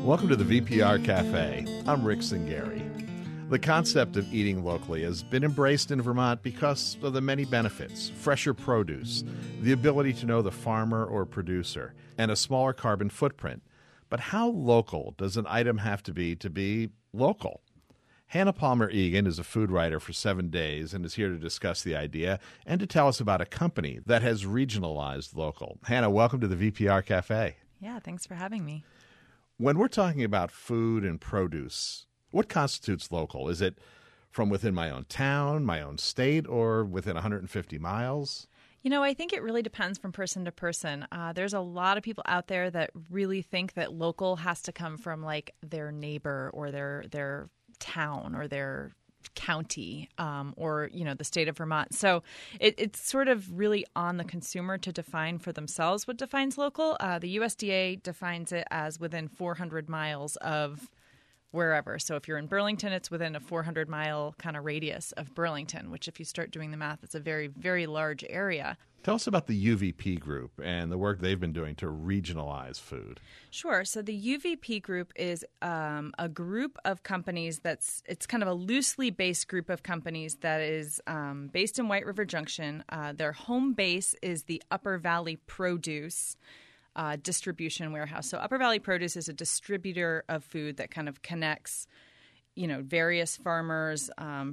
Welcome to the VPR Cafe. I'm Rick Singari. The concept of eating locally has been embraced in Vermont because of the many benefits: fresher produce, the ability to know the farmer or producer, and a smaller carbon footprint. But how local does an item have to be local? Hannah Palmer Egan is a food writer for 7 Days and is here to discuss the idea and to tell us about a company that has regionalized local. Hannah, welcome to the VPR Cafe. Yeah, thanks for having me. When we're talking about food and produce, what constitutes local? Is it from within my own town, my own state, or within 150 miles? You know, I think it really depends from person to person. There's a lot of people out there that really think that local has to come from like their neighbor or their town or their county or, you know, the state of Vermont. So it's sort of really on the consumer to define for themselves what defines local. The USDA defines it as within 400 miles of wherever. So if you're in Burlington, it's within a 400-mile kind of radius of Burlington, which if you start doing the math, it's a very, very large area. Tell us about the UVP Group and the work they've been doing to regionalize food. Sure. So the UVP Group is a group of companies it's kind of a loosely based group of companies that is based in White River Junction. Their home base is the Upper Valley Produce distribution warehouse. So Upper Valley Produce is a distributor of food that kind of connects, you know, various farmers,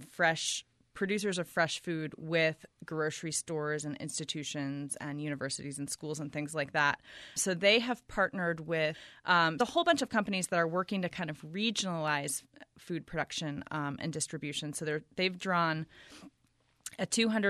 producers of fresh food with grocery stores and institutions and universities and schools and things like that. So they have partnered with a whole bunch of companies that are working to kind of regionalize food production and distribution. So they've drawn a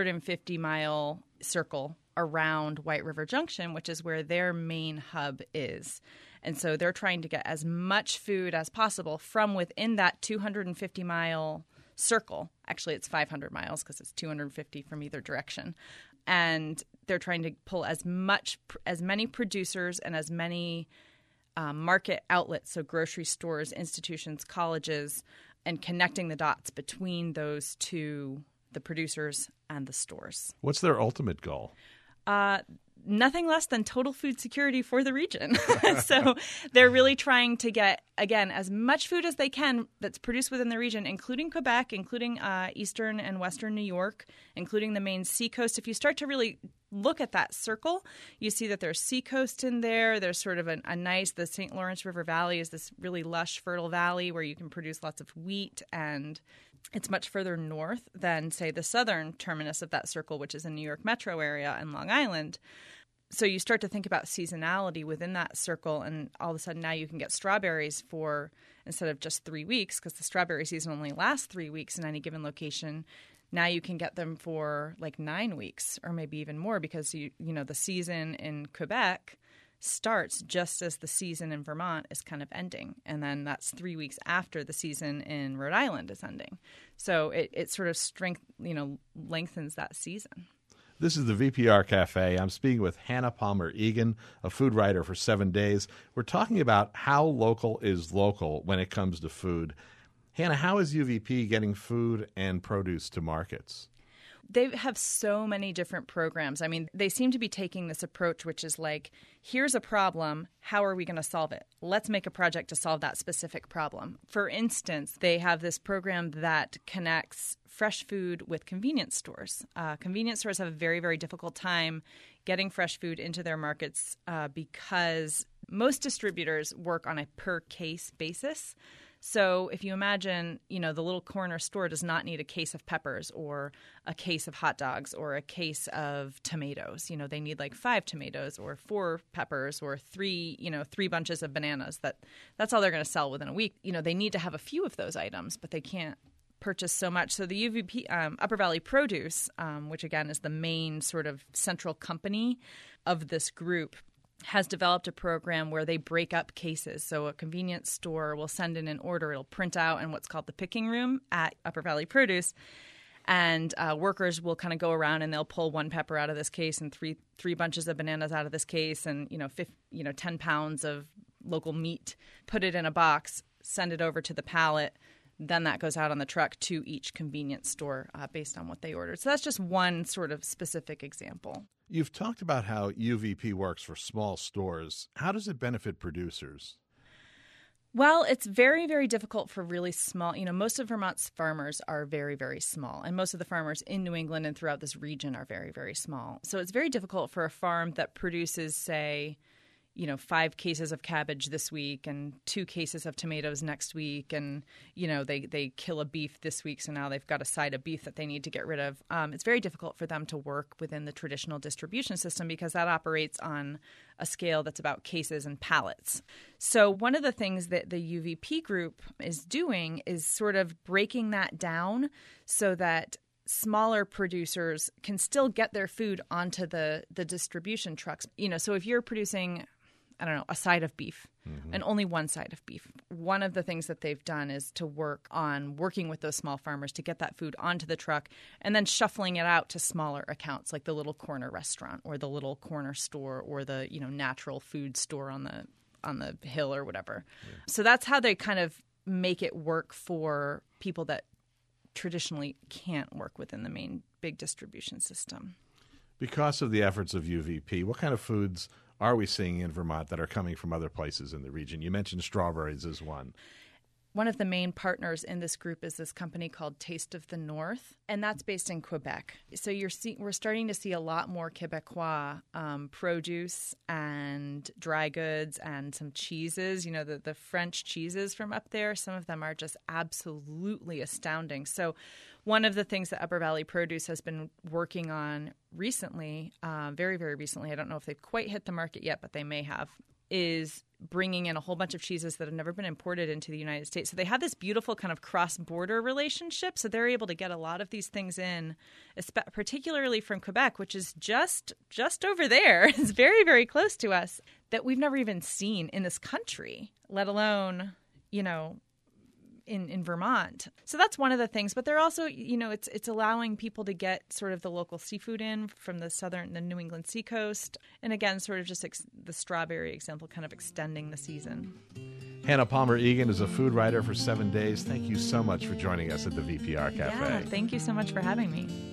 250-mile circle around White River Junction, which is where their main hub is. And so they're trying to get as much food as possible from within that 250-mile circle. Actually, it's 500 miles because it's 250 from either direction. And they're trying to pull as many producers and as many market outlets, so grocery stores, institutions, colleges, and connecting the dots between those two, the producers and the stores. What's their ultimate goal? Nothing less than total food security for the region. So they're really trying to get, again, as much food as they can that's produced within the region, including Quebec, including eastern and western New York, including the Maine seacoast. If you start to really look at that circle, you see that there's seacoast in there. There's sort of a nice, the St. Lawrence River Valley is this really lush, fertile valley where you can produce lots of wheat, and it's much further north than, say, the southern terminus of that circle, which is in New York metro area and Long Island. So you start to think about seasonality within that circle, and all of a sudden now you can get strawberries for, instead of just 3 weeks, because the strawberry season only lasts 3 weeks in any given location, now you can get them for like 9 weeks or maybe even more, because you know the season in Quebec starts just as the season in Vermont is kind of ending. And then that's 3 weeks after the season in Rhode Island is ending. So it sort of lengthens that season. This is the VPR Cafe. I'm speaking with Hannah Palmer Egan, a food writer for 7 Days. We're talking about how local is local when it comes to food. Hannah, how is UVP getting food and produce to markets? They have so many different programs. I mean, they seem to be taking this approach, which is like, here's a problem. How are we going to solve it? Let's make a project to solve that specific problem. For instance, they have this program that connects fresh food with convenience stores. Convenience stores have a very, very difficult time getting fresh food into their markets because most distributors work on a per case basis. So if you imagine, you know, the little corner store does not need a case of peppers or a case of hot dogs or a case of tomatoes. You know, they need like 5 tomatoes or 4 peppers or 3 bunches of bananas. That's all they're going to sell within a week. You know, they need to have a few of those items, but they can't purchase so much. So the UVP, Upper Valley Produce, which again is the main sort of central company of this group, has developed a program where they break up cases. So a convenience store will send in an order. It'll print out in what's called the picking room at Upper Valley Produce. And workers will kind of go around and they'll pull 1 pepper out of this case and three bunches of bananas out of this case and 10 pounds of local meat, put it in a box, send it over to the pallet. Then that goes out on the truck to each convenience store based on what they ordered. So that's just one sort of specific example. You've talked about how UVP works for small stores. How does it benefit producers? Well, it's very, very difficult for really small, most of Vermont's farmers are very, very small. And most of the farmers in New England and throughout this region are very, very small. So it's very difficult for a farm that produces, say, 5 cases of cabbage this week and 2 cases of tomatoes next week. And, they kill a beef this week. So now they've got a side of beef that they need to get rid of. It's very difficult for them to work within the traditional distribution system because that operates on a scale that's about cases and pallets. So one of the things that the UVP group is doing is sort of breaking that down so that smaller producers can still get their food onto the distribution trucks. So if you're producing, a side of beef and only one side of beef, one of the things that they've done is to working with those small farmers to get that food onto the truck and then shuffling it out to smaller accounts like the little corner restaurant or the little corner store or the, natural food store on the hill or whatever. Yeah. So that's how they kind of make it work for people that traditionally can't work within the main big distribution system. Because of the efforts of UVP, what kind of foods are we seeing in Vermont that are coming from other places in the region? You mentioned strawberries as one. One of the main partners in this group is this company called Taste of the North, and that's based in Quebec. So we're starting to see a lot more Quebecois produce and dry goods and some cheeses. The French cheeses from up there, some of them are just absolutely astounding. So one of the things that Upper Valley Produce has been working on recently, very, very recently, I don't know if they've quite hit the market yet, but they may have, is bringing in a whole bunch of cheeses that have never been imported into the United States. So they have this beautiful kind of cross-border relationship. So they're able to get a lot of these things in, particularly from Quebec, which is just over there. It's very, very close to us, that we've never even seen in this country, let alone, in Vermont. So that's one of the things. But they're also, it's allowing people to get sort of the local seafood in from the New England seacoast. And again, sort of just the strawberry example, kind of extending the season. Hannah Palmer-Egan is a food writer for 7 Days. Thank you so much for joining us at the VPR Cafe. Yeah, thank you so much for having me.